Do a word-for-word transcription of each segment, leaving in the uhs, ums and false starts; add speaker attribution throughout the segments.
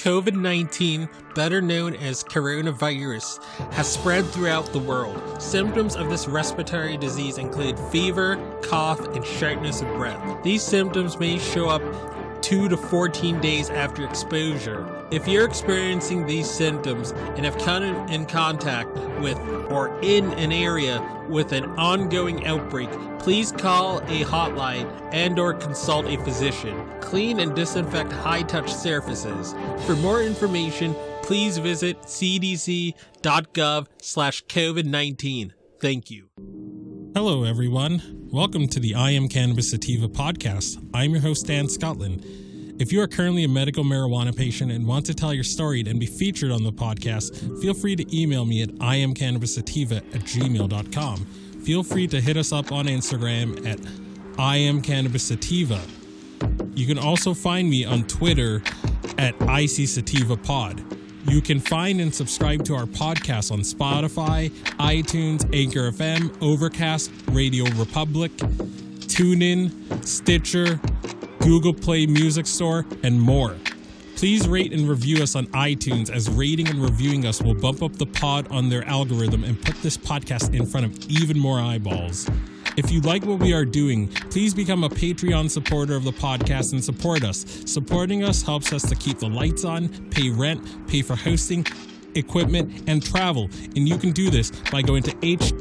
Speaker 1: COVID nineteen, better known as coronavirus, has spread throughout the world. Symptoms of this respiratory disease include fever, cough, and shortness of breath. These symptoms may show up two to fourteen days after exposure. If you're experiencing these symptoms and have come in contact with or in an area with an ongoing outbreak, please call a hotline and or consult a physician. Clean and disinfect high-touch surfaces. For more information, please visit c d c dot gov slash covid nineteen. Thank you.
Speaker 2: Hello, everyone. Welcome to the I Am Cannabis Sativa podcast. I'm your host, Dan Scotland. If you are currently a medical marijuana patient and want to tell your story and be featured on the podcast, feel free to email me at i am cannabis sativa at gmail dot com. Feel free to hit us up on Instagram at I Am Cannabis Sativa. You can also find me on Twitter at I C Sativa Pod. You can find and subscribe to our podcast on Spotify, iTunes, Anchor F M, Overcast, Radio Republic, TuneIn, Stitcher, Google Play Music Store, and more. Please rate and review us on iTunes, as rating and reviewing us will bump up the pod on their algorithm and put this podcast in front of even more eyeballs. If you like what we are doing, please become a Patreon supporter of the podcast and support us. Supporting us helps us to keep the lights on, pay rent, pay for hosting, equipment, and travel. And you can do this by going to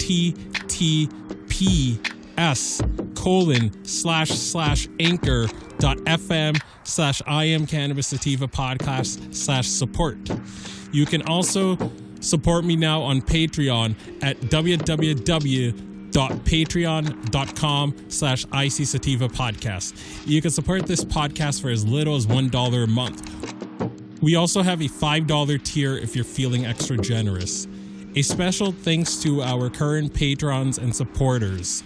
Speaker 2: https colon slash slash anchor dot fm slash I am cannabis sativa podcast slash support. You can also support me now on Patreon at www dot patreon dot com slash I C Sativa podcast. You can support this podcast for as little as one dollar a month. We also have a five dollar tier if you're feeling extra generous. A special thanks to our current patrons and supporters.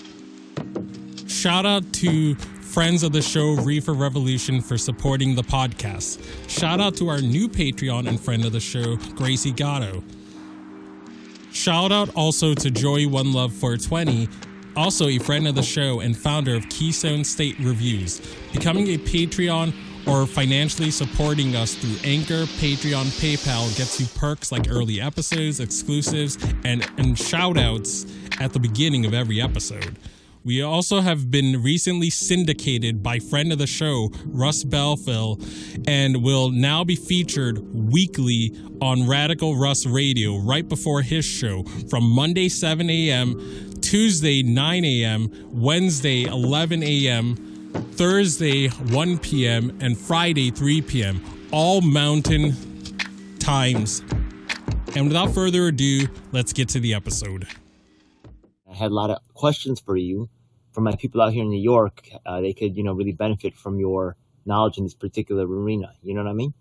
Speaker 2: Shout out to friends of the show Reefer Revolution for supporting the podcast. Shout out to our new Patreon and friend of the show, Gracie Gatto. Shout out also to Joey One Love four twenty, also a friend of the show and founder of Keystone State Reviews. Becoming a Patreon or financially supporting us through Anchor, Patreon, PayPal gets you perks like early episodes, exclusives, and, and shout outs at the beginning of every episode. We also have been recently syndicated by friend of the show, Russ Belfill, and will now be featured weekly on Radical Russ Radio right before his show from Monday seven a.m., Tuesday nine a.m., Wednesday eleven a.m., Thursday one p.m., and Friday three p.m., all mountain times. And without further ado, let's get to the episode.
Speaker 3: I had a lot of questions for you from my people out here in New York. Uh, they could, you know, really benefit from your knowledge in this particular arena. You know what I mean?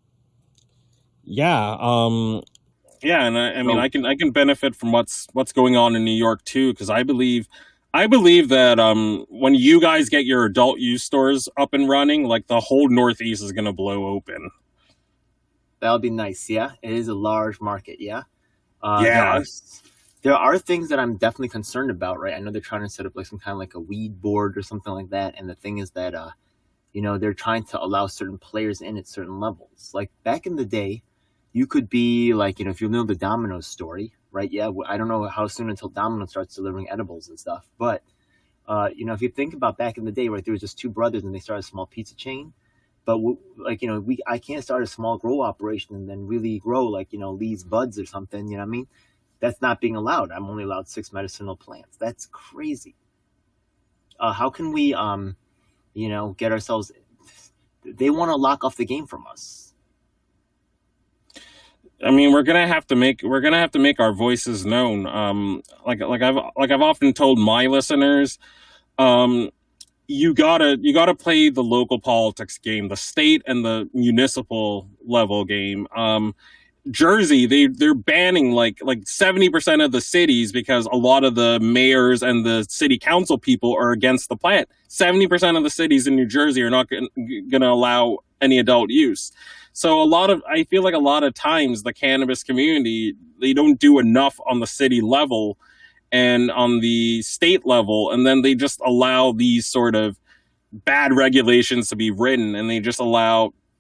Speaker 2: Yeah. Um, yeah. And I, I mean, so, I can, I can benefit from what's, what's going on in New York too. Cause I believe, I believe that, um, when you guys get your adult use stores up and running, like the whole Northeast is going to blow open.
Speaker 3: That would be nice. Yeah. It is a large market. Yeah. Uh,
Speaker 2: yeah.
Speaker 3: There are things that I'm definitely concerned about, right? I know they're trying to set up like some kind of like a weed board or something like that. And the thing is that, uh, you know, they're trying to allow certain players in at certain levels. Like back in the day, you could be like, you know, if you know the Domino's story, right? Yeah, I don't know how soon until Domino's starts delivering edibles and stuff. But, uh, you know, if you think about back in the day, right, there was just two brothers and they started a small pizza chain. But like, you know, we I can't start a small grow operation and then really grow like, you know, Lee's Buds or something, you know what I mean? That's not being allowed. I'm only allowed six medicinal plants. That's crazy. Uh, how can we, um, you know, get ourselves? They want to lock off the game from us.
Speaker 2: I mean, we're gonna have to make we're gonna have to make our voices known. Um, like like I've like I've often told my listeners, um, you gotta you gotta play the local politics game, the state and the municipal level game. Um, Jersey, they they're banning like like seventy percent of the cities because a lot of the mayors and the city council people are against the plant. seventy percent of the cities in New Jersey are not going to allow any adult use. So a lot of I feel like a lot of times the cannabis community, they don't do enough on the city level and on the state level, and then they just allow these sort of bad regulations to be written, and they just allow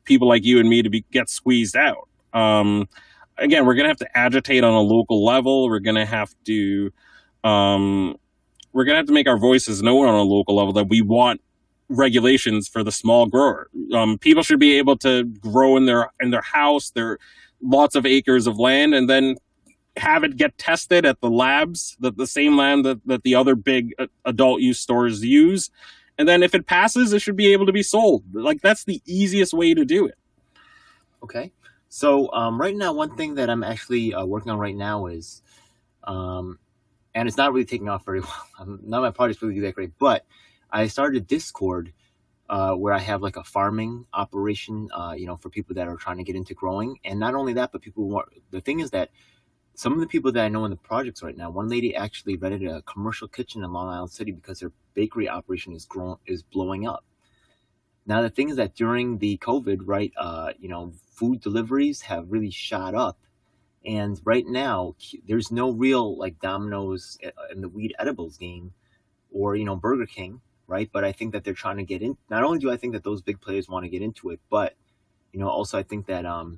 Speaker 2: people like you and me to be get squeezed out. Um, again, we're going to have to agitate on a local level. We're going to have to, um, we're going to have to make our voices known on a local level that we want regulations for the small grower. Um, people should be able to grow in their, in their house, their lots of acres of land, and then have it get tested at the labs, the, the same land that, that the other big uh, adult use stores use. And then if it passes, it should be able to be sold. Like, that's the easiest way to do it.
Speaker 3: Okay. So um, right now, one thing that I'm actually uh, working on right now is, um, and it's not really taking off very well. I'm, none of my projects really do that great, but I started a Discord uh, where I have like a farming operation, uh, you know, for people that are trying to get into growing. And not only that, but people want, the thing is that some of the people that I know in the projects right now, one lady actually rented a commercial kitchen in Long Island City because her bakery operation is growing, is blowing up. Now, the thing is that during the COVID, right, uh, you know, food deliveries have really shot up. And right now, there's no real, like, Domino's in the weed edibles game or, you know, Burger King, right? But I think that they're trying to get in. Not only do I think that those big players want to get into it, but, you know, also I think that um,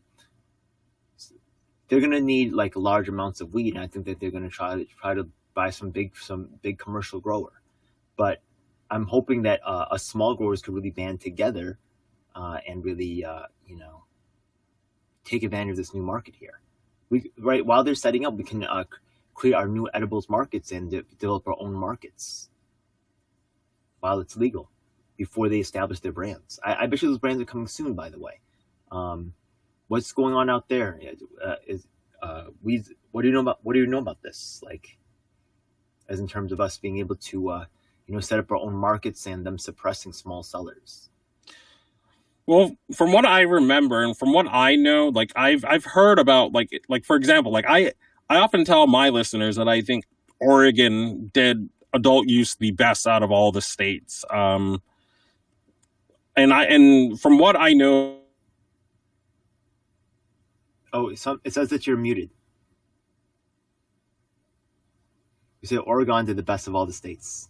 Speaker 3: they're going to need, like, large amounts of weed. And I think that they're going to try to try to buy some big, some big commercial grower. But I'm hoping that uh, a small growers could really band together uh, and really, uh, you know, take advantage of this new market here. We right while they're setting up, we can uh, create our new edibles markets and de- develop our own markets while it's legal before they establish their brands. I, I bet you those brands are coming soon. By the way, um, what's going on out there? Uh, is uh, we what do you know about what do you know about this? Like, as in terms of us being able to. Uh, you know, set up our own markets and them suppressing small sellers.
Speaker 2: Well, from what I remember and from what I know, like I've I've heard about like like for example, like I I often tell my listeners that I think Oregon did adult use the best out of all the states. Um, and I and from what I know.
Speaker 3: Oh, it says that you're muted. You say Oregon did the best of all the states.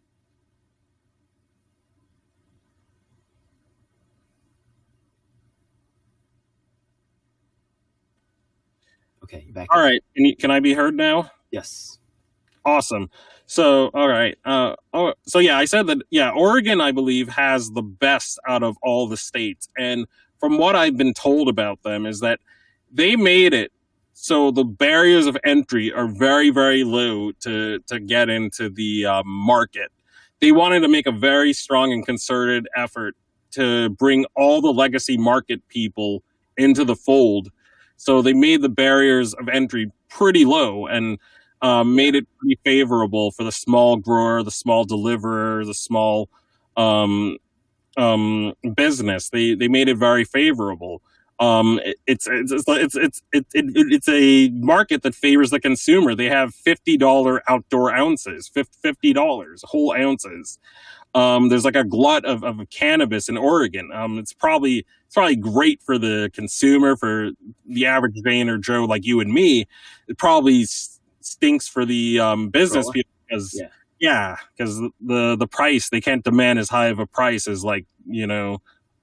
Speaker 3: Okay, you're back.
Speaker 2: All right. Can, you, can I be heard now?
Speaker 3: Yes.
Speaker 2: Awesome. So, all right. Uh, oh, so yeah, I said that, yeah, Oregon, I believe, has the best out of all the states. And from what I've been told about them is that they made it so the barriers of entry are very, very low to, to get into the uh, market. They wanted to make a very strong and concerted effort to bring all the legacy market people into the fold. So they made the barriers of entry pretty low and um, made it pretty favorable for the small grower, the small deliverer, the small um, um, business. They they made it very favorable. Um, it, it's it's it's it's it's it, it, it's a market that favors the consumer. They have fifty dollar outdoor ounces, fifty dollars whole ounces. Um, there's like a glut of, of cannabis in Oregon. Um, it's probably it's probably great for the consumer, for the average Jane or Joe like you and me. It probably s- stinks for the um, business people because yeah, because yeah, the the price, they can't demand as high of a price as like you know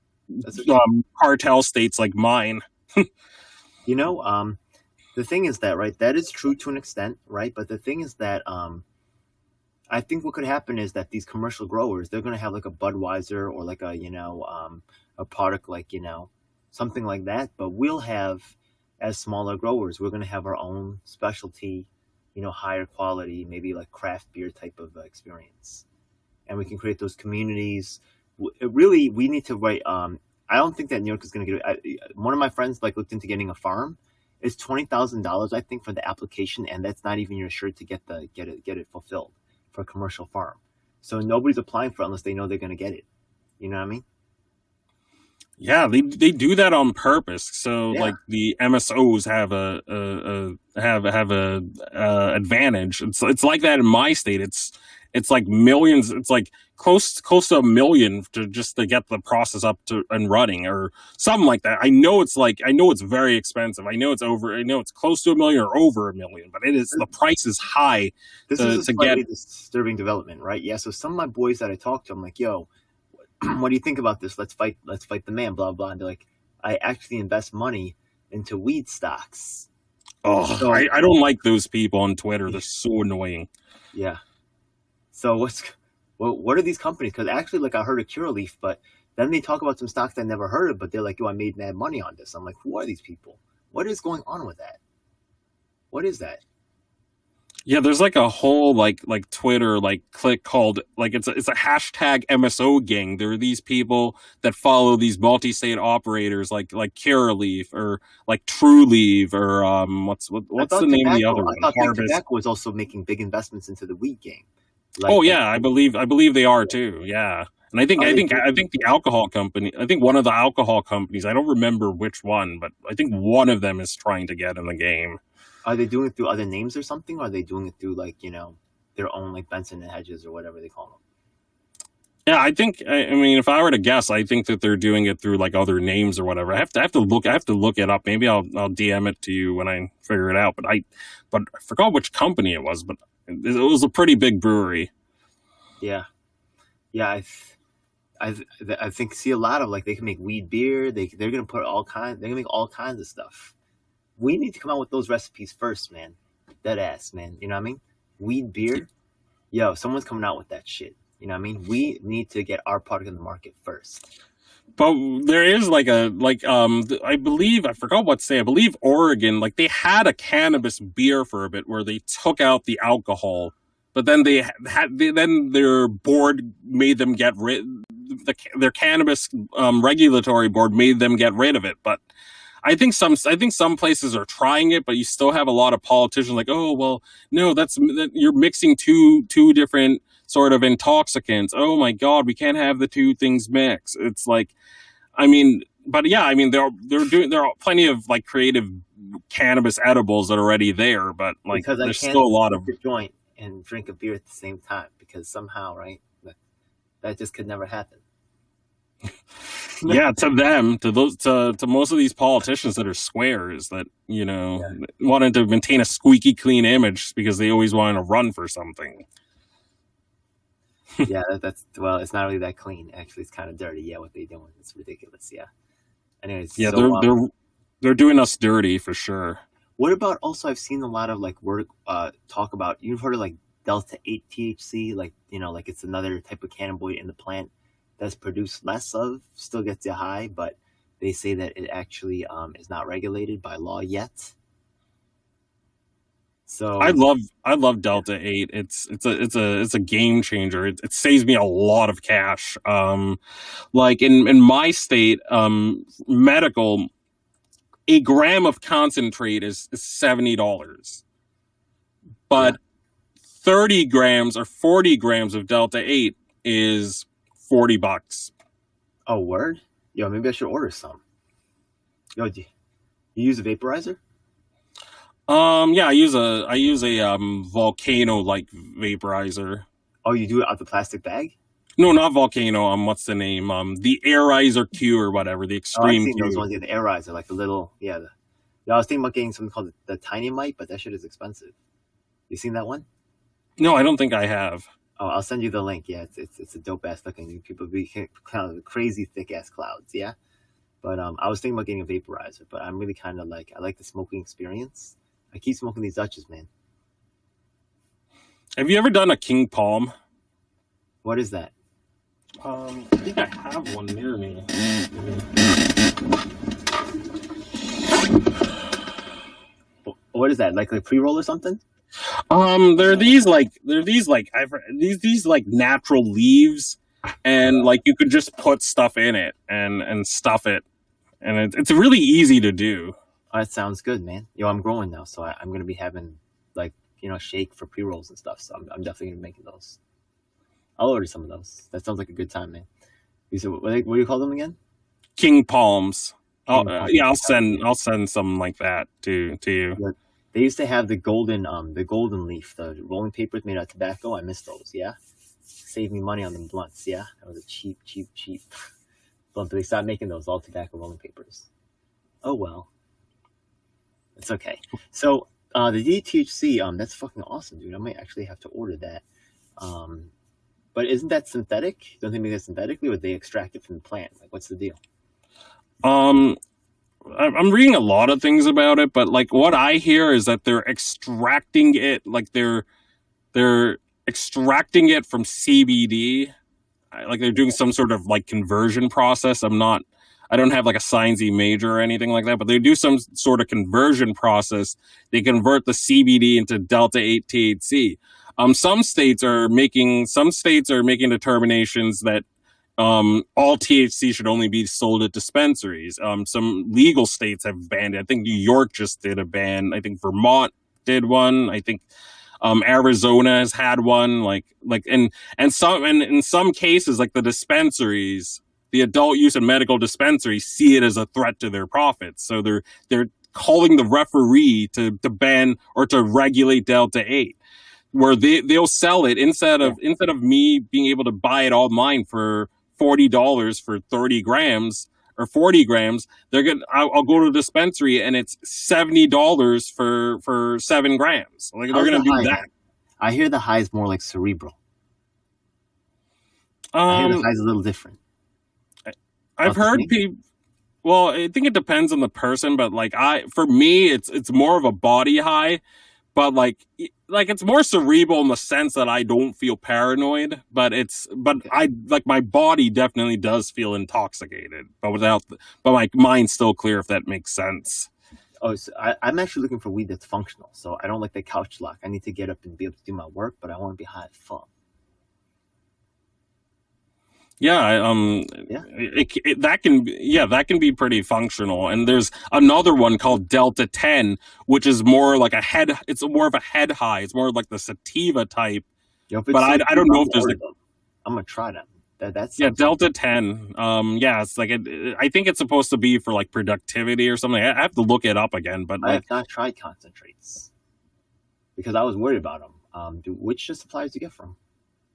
Speaker 2: um, cartel states like mine.
Speaker 3: you know, um, the thing is that right, that is true to an extent, right? But the thing is that um. I think what could happen is that these commercial growers, they're going to have like a Budweiser or like a, you know, um, a product like, you know, something like that. But we'll have, as smaller growers, we're going to have our own specialty, you know, higher quality, maybe like craft beer type of uh, experience. And we can create those communities. It really, we need to write. Um, I don't think that New York is going to get it. I, one of my friends like looked into getting a farm. It's twenty thousand dollars, I think, for the application. And that's not even your shirt to get the get it get it fulfilled. For a commercial farm. So nobody's applying for it unless they know they're going to get it. You know what I mean?
Speaker 2: Yeah, they they do that on purpose. So
Speaker 3: yeah.
Speaker 2: like the M S Os have a, a, a have have a uh, advantage. It's it's like that in my state. It's it's like millions. It's like close close to a million to just to get the process up to and running or something like that. I know it's like I know it's very expensive. I know it's over. I know it's close to a million or over a million. But it is the price is high.
Speaker 3: This
Speaker 2: to,
Speaker 3: is a
Speaker 2: to
Speaker 3: slightly
Speaker 2: get
Speaker 3: disturbing development, right? Yeah. So some of my boys that I talk to, I'm like, yo, what do you think about this? Let's fight. Let's fight the man. Blah blah. And they're like, I actually invest money into weed stocks.
Speaker 2: Oh,
Speaker 3: So-
Speaker 2: I, I don't like those people on Twitter. They're so annoying.
Speaker 3: Yeah. So what's what? What are these companies? Because actually, like I heard of Curaleaf, but then they talk about some stocks I never heard of. But they're like, "Yo, I made mad money on this." I'm like, "Who are these people? What is going on with that? What is that?"
Speaker 2: Yeah, there's like a whole like like Twitter like click called like it's a, it's a hashtag M S O gang. There are these people that follow these multi-state operators like like Curaleaf or like TrueLeaf or um what's what,
Speaker 3: I
Speaker 2: what's
Speaker 3: thought
Speaker 2: the name
Speaker 3: tobacco,
Speaker 2: of the other
Speaker 3: I
Speaker 2: one?
Speaker 3: thought Big
Speaker 2: Harvest.
Speaker 3: Tobacco was also making big investments into the weed game. Like,
Speaker 2: Oh yeah, I believe I believe they are too. Yeah. And I think
Speaker 3: Are
Speaker 2: I
Speaker 3: they
Speaker 2: think
Speaker 3: doing-
Speaker 2: I think the alcohol company I think one of the alcohol companies, I don't remember which one, but I think one of them is trying to get in the game.
Speaker 3: Are they doing it through other names or something? Or are they doing it through like, you know, their own like Benson and Hedges or whatever they call them?
Speaker 2: Yeah, I think. I I mean, if I were to guess, I think that they're doing it through like other names or whatever. I have to I have to look. I have to look it up. Maybe I'll I'll D M it to you when I figure it out. But I, but I forgot which company it was. But it, it was a pretty big brewery.
Speaker 3: Yeah. Yeah, I I I think see a lot of like they can make weed beer. They they're gonna put all kinds. They're gonna make all kinds of stuff. We need to come out with those recipes first, man. Dead ass, man. You know what I mean? Weed beer. Yo, someone's coming out with that shit. You know what I mean? We need to get our product in the market first.
Speaker 2: But there is like a like um th- I believe I forgot what state. I believe Oregon. Like they had a cannabis beer for a bit where they took out the alcohol, but then they had they, then their board made them get rid. The, their cannabis um, regulatory board made them get rid of it. But I think some I think some places are trying it, but you still have a lot of politicians like, oh well, no, that's that, you're mixing two two different sort of intoxicants. Oh my God, we can't have the two things mix. It's like, I mean, but yeah, I mean, they're they're doing there are plenty of like creative cannabis edibles that are already there, but like
Speaker 3: Because I
Speaker 2: there's
Speaker 3: can't
Speaker 2: still a lot of
Speaker 3: smoke a joint and drink a beer at the same time because somehow, right? That, that just could never happen.
Speaker 2: yeah to them to those to, to most of these politicians that are squares that you know
Speaker 3: Yeah.
Speaker 2: wanted to maintain a squeaky clean image because they always wanted to run for something.
Speaker 3: Yeah, that, that's well, it's not really that clean. Actually, it's kind of dirty. Yeah, what they're doing, it's ridiculous. Yeah. Anyways,
Speaker 2: Yeah,
Speaker 3: so,
Speaker 2: they're
Speaker 3: um,
Speaker 2: they're they're doing us dirty for sure.
Speaker 3: what about also? I've seen a lot of like word uh talk about. You've heard of like Delta eight T H C, like you know, like it's another type of cannabinoid in the plant that's produced less of, still gets you high, but they say that it actually um is not regulated by law yet. So
Speaker 2: I love I love Delta eight. It's it's a it's a it's a game changer. It, it saves me a lot of cash. Um, like in in my state, um, medical, a gram of concentrate is, is seventy dollars, but thirty grams or forty grams of Delta eight is forty bucks.
Speaker 3: oh word, yo, maybe I should order some. Yo, do you, you use a vaporizer?
Speaker 2: Um, yeah, I use a I use a um volcano like vaporizer.
Speaker 3: Oh, you do it out the plastic bag?
Speaker 2: No, not volcano. Um, what's the name? Um, the Airizer Q or whatever. The
Speaker 3: Oh, I've
Speaker 2: extreme
Speaker 3: seen those
Speaker 2: Q.
Speaker 3: ones, yeah, the Airizer, like the little, yeah. The, yeah, I was thinking about getting something called the, the Tiny Mite, but that shit is expensive. You seen that one?
Speaker 2: No, I don't think I have.
Speaker 3: Oh, I'll send you the link. Yeah, it's it's, it's a dope ass looking. People be kind of crazy thick ass clouds. Yeah, but um, I was thinking about getting a vaporizer, but I'm really kind of like I like the smoking experience. I keep smoking these Dutches, man.
Speaker 2: Have you ever done a King Palm?
Speaker 3: What is that?
Speaker 2: Um, I think I have one near me.
Speaker 3: Wh- What is that? Like a pre roll or something?
Speaker 2: Um, there are these like there are these like I've these these like natural leaves, and like you could just put stuff in it and and stuff it, and it, it's really easy to do.
Speaker 3: Oh, that sounds good, man. Yo, I'm growing now, so I, I'm gonna be having like you know shake for pre rolls and stuff. So I'm, I'm definitely gonna be making those. I'll order some of those. That sounds like a good time, man. You said what, what do you call them again?
Speaker 2: King Palms. I'll,
Speaker 3: King
Speaker 2: uh,
Speaker 3: Palms.
Speaker 2: yeah, I'll send I'll send something like that to to you.
Speaker 3: They used to have the golden um the golden leaf, the rolling papers made out of tobacco. I miss those. Yeah, saved me money on them blunts. Yeah, that was a cheap, cheap, cheap blunt. But they stopped making those all tobacco rolling papers. Oh well, it's okay. So uh, the D T H C, um, that's fucking awesome, dude. I might actually have to order that. Um, but isn't that synthetic? Don't they make that synthetically, or they extract it from the plant? Like, what's the deal?
Speaker 2: Um, I'm reading a lot of things about it, but like what I hear is that they're extracting it, like they're they're extracting it from C B D, like they're doing some sort of like conversion process. I'm not, I don't have like a sciencey major or anything like that, but they do some sort of conversion process. They convert the C B D into delta eight T H C. Um, some states are making some states are making determinations that um, all T H C should only be sold at dispensaries. Um, some legal states have banned it. I think New York just did a ban. I think Vermont did one. I think um, Arizona has had one. Like like and and some and in some cases, like the dispensaries, the adult use and medical dispensaries see it as a threat to their profits. So they're they're calling the referee to to ban or to regulate delta eight. Where they, they'll sell it instead of yeah. instead of me being able to buy it online for forty dollars for thirty grams or forty grams, they're gonna I'll, I'll go to the dispensary and it's seventy dollars for for seven grams. Like they're gonna
Speaker 3: the
Speaker 2: do
Speaker 3: high?
Speaker 2: that.
Speaker 3: I hear the high is more like cerebral.
Speaker 2: Um,
Speaker 3: I hear the high is a little different.
Speaker 2: I've heard people. Well, I think it depends on the person, but like I, for me, it's it's more of a body high. But like, like it's more cerebral in the sense that I don't feel paranoid, but it's, but I, like my body definitely does feel intoxicated, but without, but my mind's still clear, if that makes sense.
Speaker 3: Oh, so I, I'm actually looking for weed that's functional. So I don't like the couch lock. I need to get up and be able to do my work, but I want to be high as fuck.
Speaker 2: Yeah, I, um,
Speaker 3: yeah.
Speaker 2: It, it, that can, yeah, that can be pretty functional. And there's another one called Delta ten, which is more like a head. It's more of a head high. It's more like the sativa type.
Speaker 3: Yo,
Speaker 2: but I, I don't know if there's. A,
Speaker 3: I'm gonna try them. That that's
Speaker 2: yeah, Delta ten. Um, yeah, it's like it, it, I think it's supposed to be for like productivity or something. I have to look it up again. But
Speaker 3: I
Speaker 2: like,
Speaker 3: have not tried concentrates because I was worried about them. Um, do, which suppliers do you get from?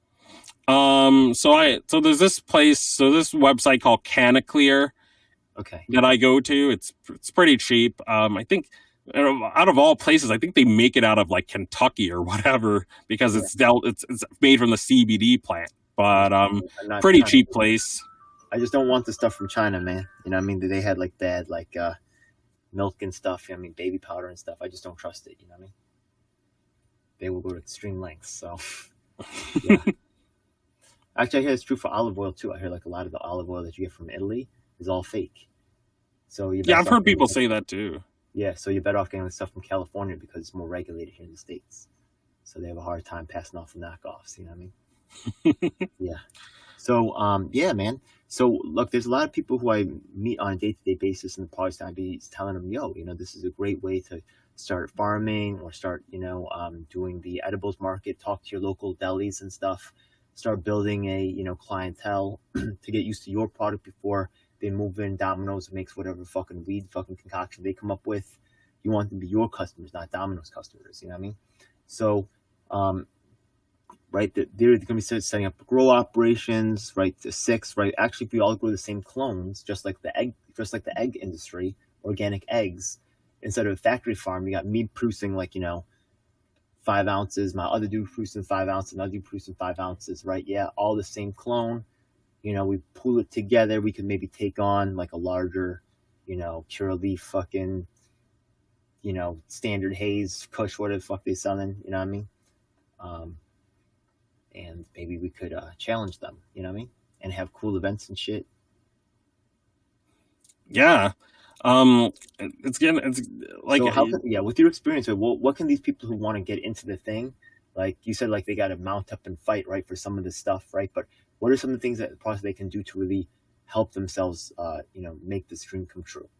Speaker 2: Um, so I, so there's this place, so this website called Canaclear.
Speaker 3: Okay.
Speaker 2: That I go to. It's, it's pretty cheap. Um, I think out of all places, I think they make it out of like Kentucky or whatever, because it's yeah. dealt, it's, it's made from the C B D plant, but, um, pretty China. cheap place.
Speaker 3: I just don't want the stuff from China, man. You know what I mean? They had like bad, like, uh, milk and stuff. You know what I mean? Baby powder and stuff. I just don't trust it. You know what I mean? They will go to extreme lengths. So, yeah. Actually, I hear it's true for olive oil too. I hear like a lot of the olive oil that you get from Italy is all fake. So you
Speaker 2: yeah, I've heard people say that too.
Speaker 3: Yeah, so you're better off getting the stuff from California because it's more regulated here in the States. So they have a hard time passing off the knockoffs. You know what I mean? yeah. So um, yeah, man. So look, there's a lot of people who I meet on a day-to-day basis in the Polish diabetes, telling them, yo, you know, this is a great way to start farming or start, you know, um, doing the edibles market. Talk to your local delis and stuff. Start building a, you know, clientele to get used to your product before they move in. Domino's makes whatever fucking weed fucking concoction they come up with. You want them to be your customers, not Domino's customers. You know what I mean? So, um, right, they're, they're going to be setting up grow operations, right, to six, right? Actually, if we all grow the same clones, just like the egg, just like the egg industry, organic eggs, instead of a factory farm, you got me producing like, you know, five ounces, my other dude producing five ounces, another dude producing five ounces, right? Yeah, all the same clone. You know, we pull it together. We could maybe take on like a larger, you know, Curaleaf fucking, you know, standard haze, Kush, whatever the fuck they selling, you know what I mean? Um, and maybe we could uh, challenge them, you know what I mean? And have cool events and shit.
Speaker 2: Yeah. Um, it's getting, it's like,
Speaker 3: so how can, yeah, with your experience, what, what can these people who want to get into the thing, like you said, like they got to mount up and fight, right, for some of this stuff, right? But what are some of the things that process they can do to really help themselves, uh, you know, make this dream come true?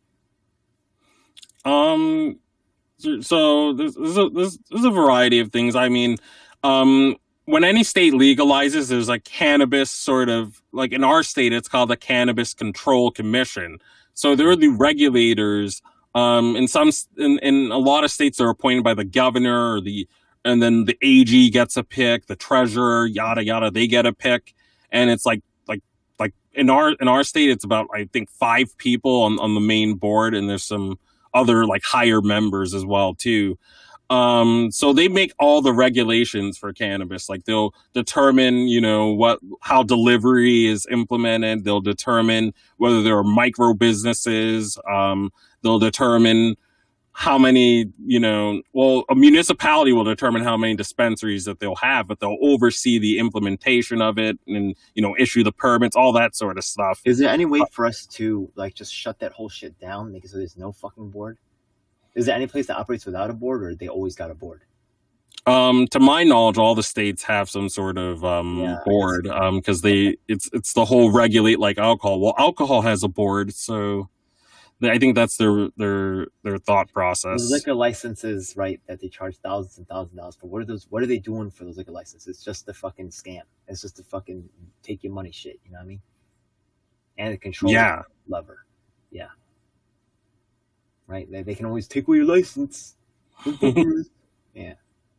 Speaker 2: Um, so, so there's, there's, a, there's, there's a variety of things. I mean, um, when any state legalizes, there's a cannabis sort of, like in our state, it's called the Cannabis Control Commission. So there are the regulators. Um, in some, in, in a lot of states, they're appointed by the governor or the, and then the A G gets a pick, the treasurer, yada yada, they get a pick, and it's like, like, like in our in our state, it's about I think five people on on the main board, and there's some other like higher members as well too. Um, so they make all the regulations for cannabis. Like they'll determine, you know, what, how delivery is implemented. They'll determine whether there are micro businesses. Um, they'll determine how many, you know, well, a municipality will determine how many dispensaries that they'll have, but they'll oversee the implementation of it and, you know, issue the permits, all that sort of stuff.
Speaker 3: Is there any way for us to like just shut that whole shit down because there's no fucking board? Is there any place that operates without a board, or they always got a board?
Speaker 2: Um, to my knowledge, all the states have some sort of um,
Speaker 3: Yeah,
Speaker 2: board um, because they it's it's the whole regulate like alcohol. Well, alcohol has a board, so they, I think that's their their their thought process.
Speaker 3: Those liquor licenses, right? That they charge thousands and thousands of dollars for. What are those? What are they doing for those liquor licenses? It's just a fucking scam. It's just a fucking take your money shit. You know what I mean? And a control
Speaker 2: Yeah.
Speaker 3: lever. Yeah. Right? They, they can always take away your license. Yeah.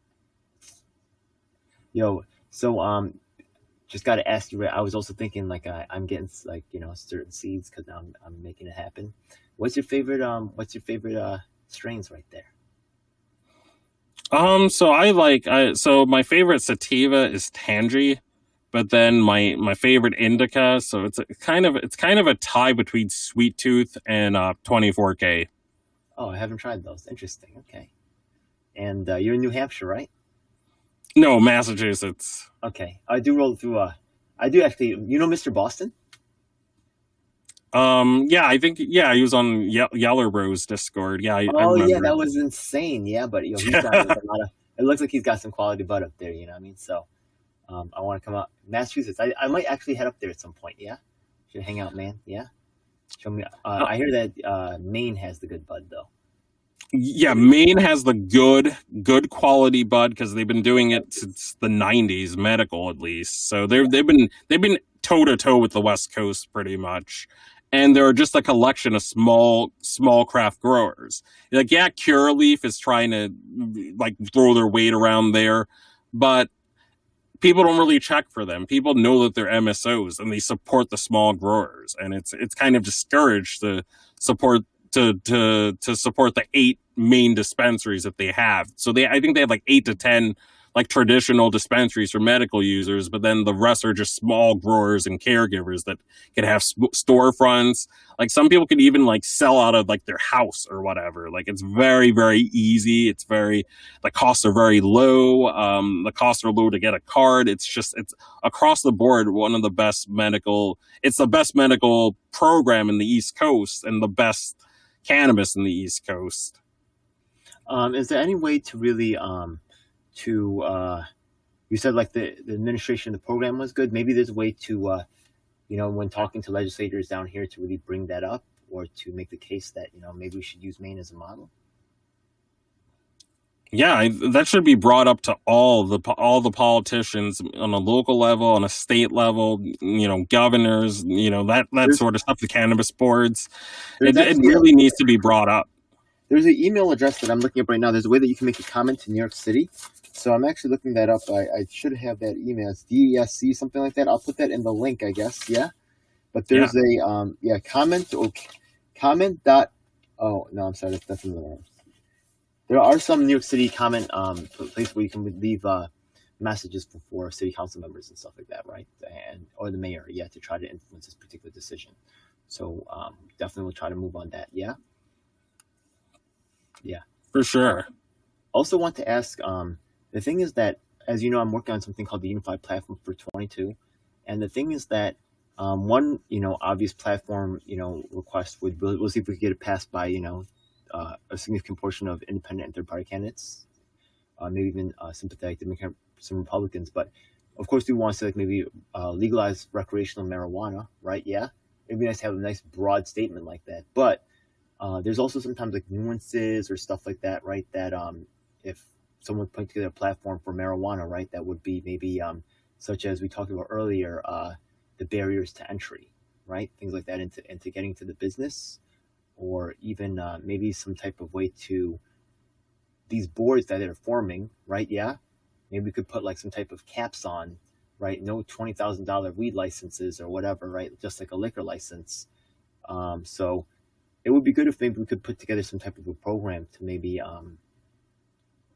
Speaker 3: Yo, so um, just got to ask you. I was also thinking like I, I'm getting like you know certain seeds because I'm I'm making it happen. What's your favorite um? What's your favorite uh strains right there?
Speaker 2: Um, so I like I so my favorite sativa is Tangy, but then my my favorite indica. So it's a, kind of it's kind of a tie between Sweet Tooth and uh twenty-four K.
Speaker 3: Oh, I haven't tried those. Interesting. Okay. And uh, you're in New Hampshire, right?
Speaker 2: No, Massachusetts.
Speaker 3: Okay. I do roll through. Uh, I do actually. You know, Mister Boston.
Speaker 2: Um, yeah, I think yeah, he was on Ye- Yeller Bros Discord. Yeah, I, I
Speaker 3: Oh
Speaker 2: remember.
Speaker 3: yeah, that was insane. Yeah, but you know, he's got a lot of. It looks like he's got some quality bud up there. You know what I mean? So, um, I want to come out Massachusetts. I, I might actually head up there at some point. Yeah, should hang out, man. Yeah. Show me. Uh, I hear that uh, Maine has the good bud though.
Speaker 2: Yeah, Maine has the good, good quality bud because they've been doing it since the nineties, medical at least. So they've they've been they've been toe to toe with the West Coast pretty much, and they're just a collection of small small craft growers. Like yeah, Curaleaf is trying to like throw their weight around there, but people don't really check for them. People know that they're M S Os and they support the small growers, and it's it's kind of discouraged to support. to to to support the eight main dispensaries that they have. So they I think they have like eight to ten like traditional dispensaries for medical users, but then the rest are just small growers and caregivers that can have sp- storefronts. Like some people can even like sell out of like their house or whatever. Like it's very, very easy. It's very, the costs are very low. Um, the costs are low to get a card. It's just, it's across the board, one of the best medical, it's the best medical program in the East Coast and the best cannabis in the East Coast.
Speaker 3: Um, is there any way to really um, to uh, you said like the, the administration of the program was good. Maybe there's a way to uh, you know when talking to legislators down here to really bring that up or to make the case that you know maybe we should use Maine as a model.
Speaker 2: Yeah, I, that should be brought up to all the all the politicians on a local level, on a state level. You know, governors. You know that that
Speaker 3: There's-
Speaker 2: sort of stuff. The cannabis boards.
Speaker 3: There's
Speaker 2: It, it
Speaker 3: actually a-
Speaker 2: really needs to be brought up.
Speaker 3: There's an email address that I'm looking up right now. There's a way that you can make a comment to New York City. So I'm actually looking that up. I, I should have that email. It's D E S C, something like that. I'll put that in the link, I guess. Yeah. But there's a, um, yeah, comment, okay, comment dot, oh, no, I'm sorry. That's definitely the wrong. There are some New York City comment um, places where you can leave uh, messages for, for city council members and stuff like that, right? And or the mayor, yeah, to try to influence this particular decision. So um, definitely we'll try to move on that, yeah? Yeah.
Speaker 2: For sure.
Speaker 3: Also want to ask, um, the thing is that, as you know, I'm working on something called the Unified Platform for twenty-two. And the thing is that um, one, you know, obvious platform, you know, request would, we'll, we'll see if we can get it passed by, you know, uh, a significant portion of independent and third-party candidates, uh, maybe even uh, sympathetic to some Republicans. But, of course, we want to, like, maybe uh, legalize recreational marijuana, right? Yeah. It'd be nice to have a nice broad statement like that. But Uh, there's also sometimes like nuances or stuff like that, right? That um, if someone put together a platform for marijuana, right, that would be maybe um, such as we talked about earlier, uh, the barriers to entry, right? Things like that into into getting to the business, or even uh, maybe some type of way to these boards that they're forming, right? Yeah, maybe we could put like some type of caps on, right? No twenty thousand dollar weed licenses or whatever, right? Just like a liquor license. Um, so. It would be good if maybe we could put together some type of a program to maybe, um,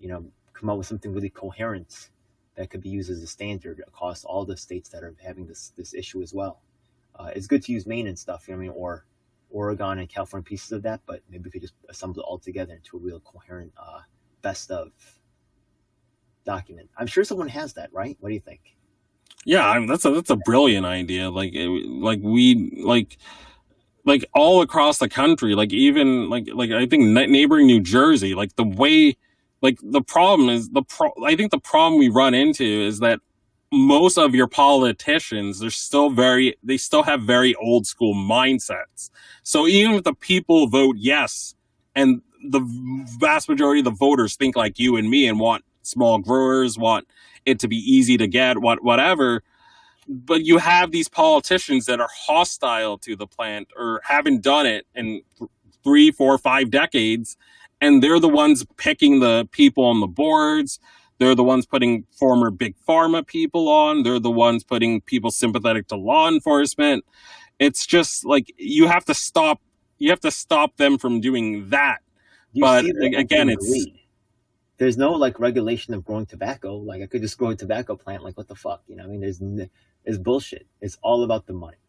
Speaker 3: you know, come up with something really coherent that could be used as a standard across all the states that are having this this issue as well. Uh, it's good to use Maine and stuff, you know what I mean, or Oregon and California pieces of that, but maybe we could just assemble it all together into a real coherent uh, best of document. I'm sure someone has that, right? What do you think?
Speaker 2: Yeah, I mean, that's a that's a brilliant idea. Like, it, like we like. Like all across the country, like even like like I think neighboring New Jersey, like the way, like the problem is the pro. I think the problem we run into is that most of your politicians, they're still very, they still have very old school mindsets. So even if the people vote yes, and the vast majority of the voters think like you and me and want small growers, want it to be easy to get, what whatever. But you have these politicians that are hostile to the plant or haven't done it in three, four, five decades. And they're the ones picking the people on the boards. They're the ones putting former big pharma people on. They're the ones putting people sympathetic to law enforcement. It's just like, you have to stop, you have to stop them from doing that.
Speaker 3: You
Speaker 2: but
Speaker 3: see
Speaker 2: again, it's,
Speaker 3: weed. There's no like regulation of growing tobacco. Like I could just grow a tobacco plant. Like what the fuck? You know, I mean, there's, it's bullshit. It's all about the money.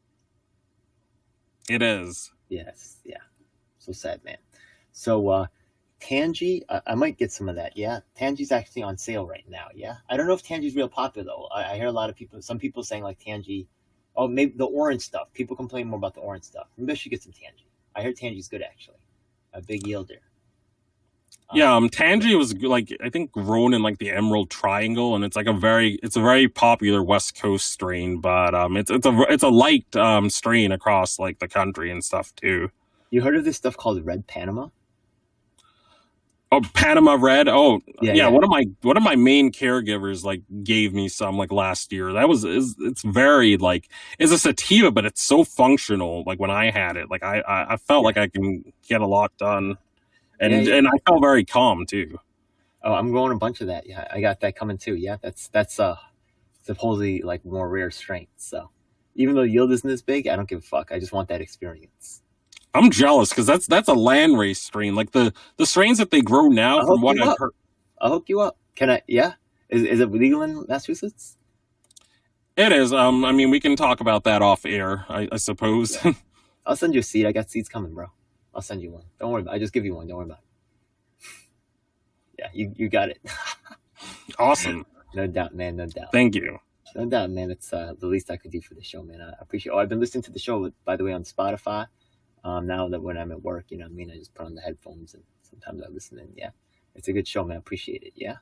Speaker 2: It is.
Speaker 3: Yes. Yeah. So sad, man. So, uh, Tangie, I, I might get some of that. Yeah. Tangie's actually on sale right now. Yeah. I don't know if Tangie's real popular though. I, I hear a lot of people, some people saying like Tangie, oh, maybe the orange stuff. People complain more about the orange stuff. Maybe I should get some Tangie. I heard Tangie's good actually. A big yielder.
Speaker 2: Yeah, um, Tangie was like, I think grown in like the Emerald Triangle, and it's like a very, it's a very popular West Coast strain, but um, it's it's a it's a liked um strain across like the country and stuff too.
Speaker 3: You heard of this stuff called Red Panama?
Speaker 2: Oh, Panama Red. Oh,
Speaker 3: yeah,
Speaker 2: yeah,
Speaker 3: yeah.
Speaker 2: One of my one of my main caregivers like gave me some like last year. That was is it's very like it's a sativa, but it's so functional. Like when I had it, like I I, I felt
Speaker 3: yeah.
Speaker 2: like I can get a lot done. And
Speaker 3: yeah, yeah.
Speaker 2: and I felt very calm too.
Speaker 3: Oh, I'm growing a bunch of that. Yeah, I got that coming too. Yeah, that's that's uh supposedly like more rare strength. So even though yield isn't this big, I don't give a fuck. I just want that experience.
Speaker 2: I'm jealous because that's that's a landrace strain. Like the the strains that they grow now,
Speaker 3: I'll
Speaker 2: from what I've
Speaker 3: up.
Speaker 2: heard.
Speaker 3: I'll hook you up. Can I? Yeah. Is is it legal in Massachusetts?
Speaker 2: It is. Um, I mean, we can talk about that off air, I, I suppose.
Speaker 3: Yeah. I'll send you a seed. I got seeds coming, bro. I'll send you one. Don't worry about it. I just give you one. Don't worry about it. Yeah, you, you got it.
Speaker 2: Awesome.
Speaker 3: No doubt, man. No doubt.
Speaker 2: Thank you.
Speaker 3: No doubt, man. It's uh, the least I could do for the show, man. I appreciate it. Oh, I've been listening to the show, by the way, on Spotify. Um, now that when I'm at work, you know what I mean? I just put on the headphones and sometimes I listen and yeah. It's a good show, man. I appreciate it. Yeah.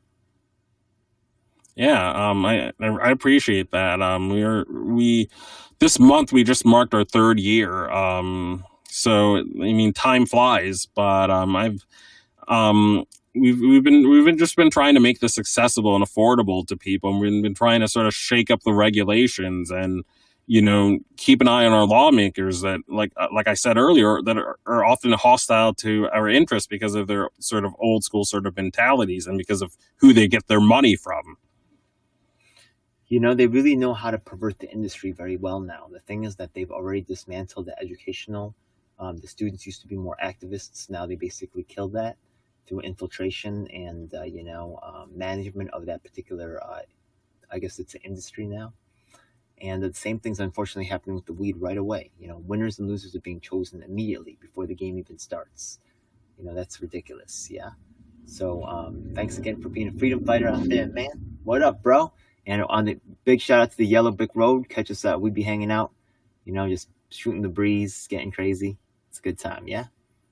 Speaker 2: Yeah, um, I I appreciate that. Um, we're we this month we just marked our third year. Um, so I mean, time flies, but um, I've um, we've we've been we've been just been trying to make this accessible and affordable to people, and we've been trying to sort of shake up the regulations and you know keep an eye on our lawmakers that like like I said earlier that are, are often hostile to our interests because of their sort of old school sort of mentalities and because of who they get their money from.
Speaker 3: You know, they really know how to pervert the industry very well now. The thing is that they've already dismantled the educational. Um, the students used to be more activists. Now they basically killed that through infiltration and, uh, you know, um, management of that particular, uh, I guess it's an industry now. And the same thing's unfortunately happening with the weed right away. You know, winners and losers are being chosen immediately before the game even starts. You know, that's ridiculous. Yeah. So um, thanks again for being a freedom fighter out there, man. What up, bro? And on the big shout out to the Yellow Brick Road. Catch us out. We'd be hanging out, you know, just shooting the breeze, getting crazy. It's a good time. Yeah.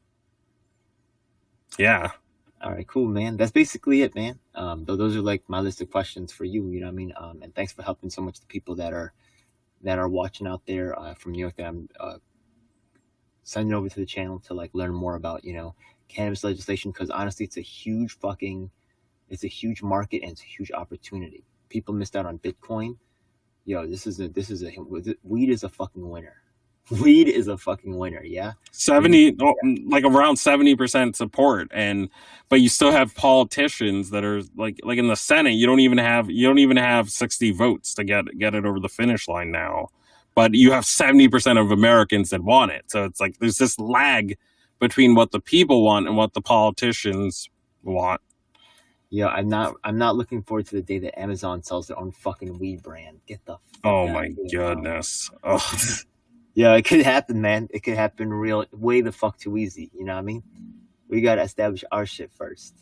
Speaker 2: Yeah.
Speaker 3: All right, cool, man. That's basically it, man. Um, th- those are like my list of questions for you. You know what I mean? Um, and thanks for helping so much the people that are that are watching out there uh, from New York that I'm uh, sending over to the channel to like learn more about, you know, cannabis legislation. Because honestly, it's a huge fucking, it's a huge market and it's a huge opportunity. People missed out on Bitcoin. Yo, this is a this is a weed is a fucking winner. Weed is a fucking winner, yeah.
Speaker 2: Seventy, oh, like around seventy percent support, and but you still have politicians that are like, like in the Senate, you don't even have you don't even have sixty votes to get get it over the finish line now, but you have seventy percent of Americans that want it. So it's like there's this lag between what the people want and what the politicians want.
Speaker 3: Yeah, I'm not. I'm not looking forward to the day that Amazon sells their own fucking weed brand. Get the. Fuck
Speaker 2: Oh
Speaker 3: out
Speaker 2: my
Speaker 3: of here,
Speaker 2: goodness. Oh.
Speaker 3: Yeah, it could happen, man. It could happen real way the fuck too easy. You know what I mean? We gotta establish our shit first.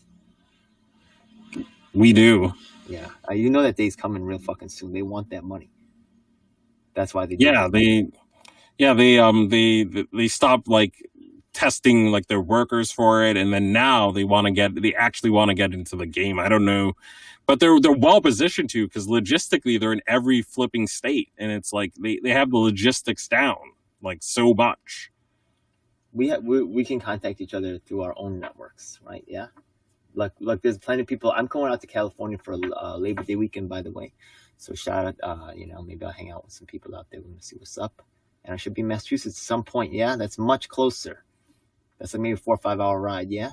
Speaker 2: We do.
Speaker 3: Yeah, uh, you know that day's coming real fucking soon. They want that money. That's why they. Do
Speaker 2: Yeah,
Speaker 3: that.
Speaker 2: they. Yeah, they um they they stopped like testing like their workers for it, and then now they want to get they actually want to get into the game. I don't know, but they're they're well positioned to, because logistically they're in every flipping state, and it's like they, they have the logistics down like so much.
Speaker 3: We have we, we can contact each other through our own networks, right? Yeah, like like there's plenty of people. I'm going out to California for uh, Labor Day weekend, by the way. So shout out, uh, you know, maybe I'll hang out with some people out there. We're gonna see what's up, and I should be in Massachusetts at some point. Yeah, that's much closer. That's like maybe a four or five hour ride. Yeah.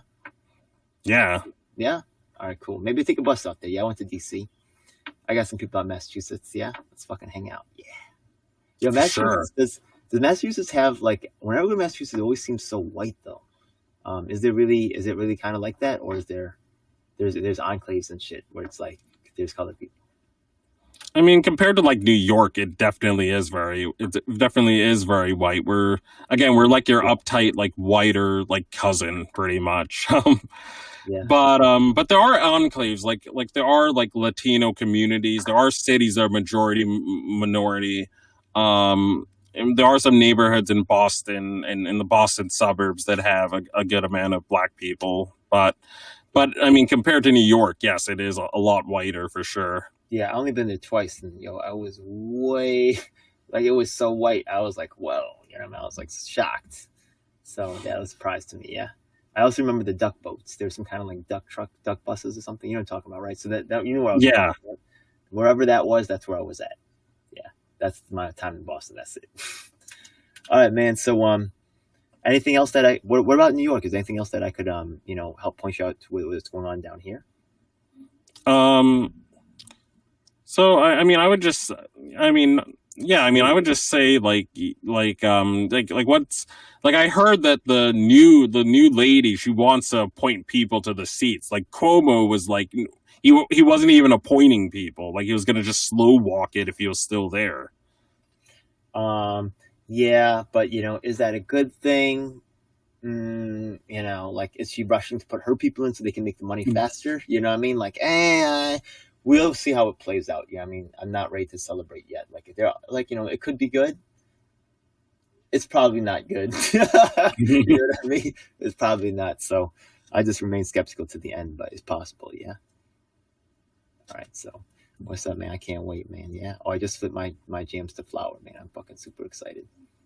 Speaker 2: Yeah.
Speaker 3: Yeah. All right, cool. Maybe take a bus out there. Yeah, I went to D C. I got some people out in Massachusetts. Yeah, let's fucking hang out. Yeah. Yo, Massachusetts,
Speaker 2: Sure.
Speaker 3: does, does Massachusetts have, like, whenever we go to Massachusetts, it always seems so white, though. Um, is there really, is it really kind of like that? Or is there, there's there's enclaves and shit where it's like, there's colored people?
Speaker 2: I mean, compared to like New York, it definitely is very, it definitely is very white. We're, again, we're like your uptight, like whiter, like cousin, pretty much. Um,
Speaker 3: Yeah.
Speaker 2: But um, but there are enclaves, like like there are like Latino communities. There are cities that are majority m- minority. Um, and there are some neighborhoods in Boston and in the Boston suburbs that have a, a good amount of black people. But but I mean, compared to New York, yes, it is a, a lot whiter for sure.
Speaker 3: Yeah, I only been there twice, and yo, I was way, like, it was so white. I was like, whoa, you know what I mean? I was like shocked. So that was a surprise to me. Yeah. I also remember the duck boats. There was some kind of like duck truck, duck buses or something. You know what I'm talking about, right? So that, that you know where I was.
Speaker 2: Yeah.
Speaker 3: At. Wherever that was, that's where I was at. Yeah, that's my time in Boston. That's it. All right, man. So, um, anything else that I? What, what about New York? Is there anything else that I could, um, you know, help point you out to what, what's going on down here?
Speaker 2: Um. So I, I mean, I would just, I mean, yeah, I mean, I would just say like, like, um, like, like what's, like, I heard that the new, the new lady, she wants to appoint people to the seats. Like Cuomo was like, he, he wasn't even appointing people. Like he was going to just slow walk it if he was still there.
Speaker 3: Um, yeah, but you know, is that a good thing? Mm, you know, like, is she rushing to put her people in so they can make the money faster? You know what I mean? Like, eh, we'll see how it plays out. Yeah, I mean, I'm not ready to celebrate yet. Like, they're like, you know, it could be good. It's probably not good. You know what I mean? It's probably not. So I just remain skeptical to the end, but it's possible. Yeah. All right. So what's up, man? I can't wait, man. Yeah. Oh, I just flipped my, my jams to flower, man. I'm fucking super excited.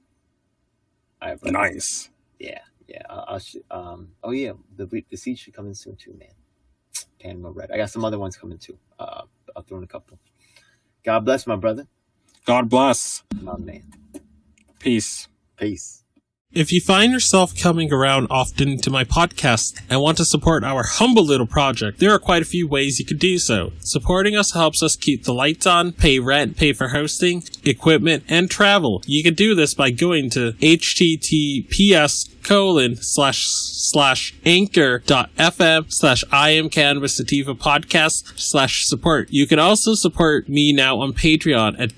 Speaker 3: All right, brother.
Speaker 2: Nice.
Speaker 3: Yeah. Yeah. I'll, I'll sh- um, oh yeah. The, the seeds should come in soon too, man. Panama Red. I got some other ones coming too. Uh, I'll throw in a couple. God bless, my brother.
Speaker 2: God bless.
Speaker 3: My man.
Speaker 2: Peace.
Speaker 3: Peace.
Speaker 1: If you find yourself coming around often to my podcast and want to support our humble little project, there are quite a few ways you could do so. Supporting us helps us keep the lights on, pay rent, pay for hosting, equipment, and travel. You can do this by going to https colon slash slash anchor dot fm slash I am Cannabis Sativa podcast slash support. You can also support me now on Patreon at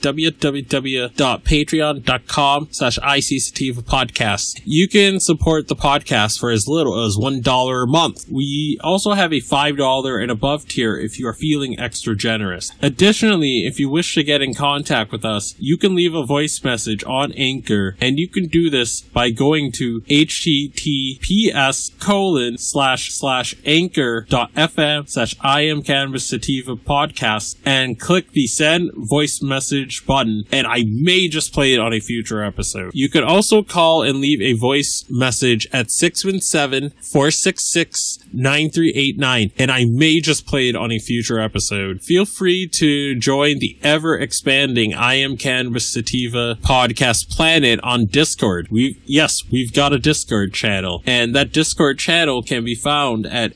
Speaker 1: www.patreon.com slash IC Sativa podcast. You can support the podcast for as little as one dollar a month. We also have a five dollars and above tier if you are feeling extra generous. Additionally, if you wish to get in contact with us, you can leave a voice message on Anchor, and you can do this by going to https colon slash slash anchor dot fm slash I am Cannabis Sativa podcast and click the send voice message button, and I may just play it on a future episode. You can also call and leave a voice message at six one seven, four six six, nine three eight nine, and I may just play it on a future episode. Feel free to join the ever expanding I Am Cannabis Sativa podcast planet on Discord. We yes, we've got a Discord channel, and that Discord channel can be found at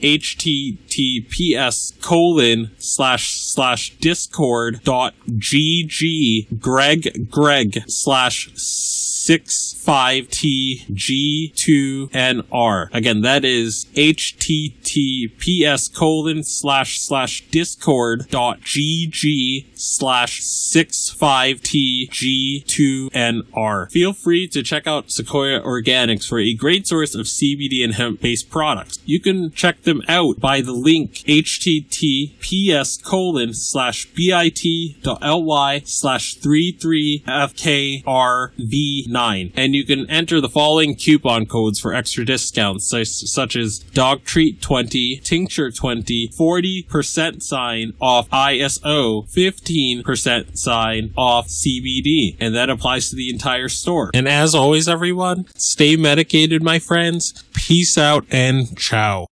Speaker 1: https colon slash slash discord dot gg greg greg slash
Speaker 2: six five T G two N R. Again, that is https colon slash slash discord dot gg slash six five T G two N R. Feel free to check out Sequoia Organics for a great source of C B D and hemp-based products. You can check them out by the link https colon slash bit.ly slash three three F K R V nine. And you can enter the following coupon codes for extra discounts, such, such as Dog Treat twenty, Tincture twenty, forty percent sign off I S O, fifteen percent sign off C B D. And that applies to the entire store. And as always, everyone, stay medicated, my friends. Peace out and ciao.